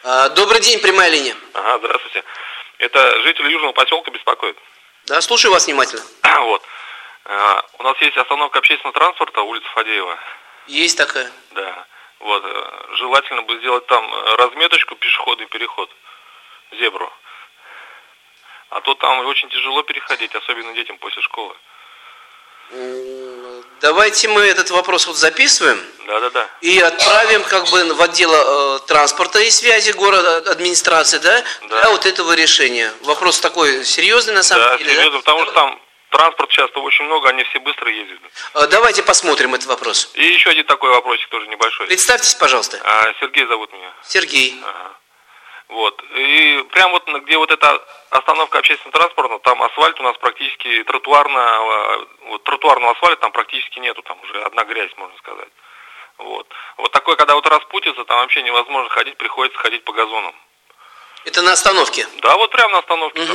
Добрый день, прямая линия. Ага, здравствуйте. Это жители Южного поселка беспокоит. Да, слушаю вас внимательно. Вот. У нас есть остановка общественного транспорта, улица Фадеева. Есть такая. Да. Вот. Желательно бы сделать там разметочку, пешеходный переход, зебру. А то там очень тяжело переходить, особенно детям после школы. Давайте мы этот вопрос вот записываем. Да. И отправим как бы в отдел транспорта и связи города, администрации, да? Для вот этого решения. Вопрос такой серьезный на самом деле. Да, серьезно, потому что там транспорт часто очень много, они все быстро ездят. Давайте посмотрим этот вопрос. И еще один такой вопросик тоже небольшой. Представьтесь, пожалуйста. Сергей зовут меня. Сергей. Ага. Вот. И прям вот где вот эта остановка общественного транспорта, там асфальт у нас практически тротуарного асфальта там практически нету, там уже одна грязь, можно сказать. Вот. Вот такой, когда вот распутится, там вообще невозможно ходить, приходится ходить по газонам. Это на остановке? Да, вот прямо на остановке.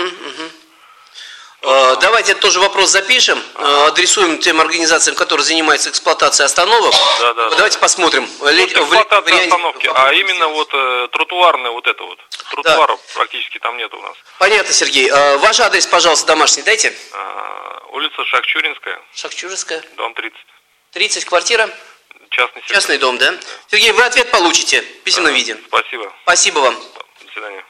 Давайте тоже вопрос запишем, адресуем тем организациям, которые занимаются эксплуатацией остановок. Да. Давайте посмотрим. Эксплуатация остановки, а именно вот тротуарная вот это вот. Тротуаров практически там нет у нас. Понятно, Сергей. Ваш адрес, пожалуйста, домашний дайте. Улица Шахчуринская. Шахчуринская. Дом 30. 30, квартира? Частный сектор. Частный дом, да? Сергей, вы ответ получите в письменном виде. Спасибо. Спасибо вам. До свидания.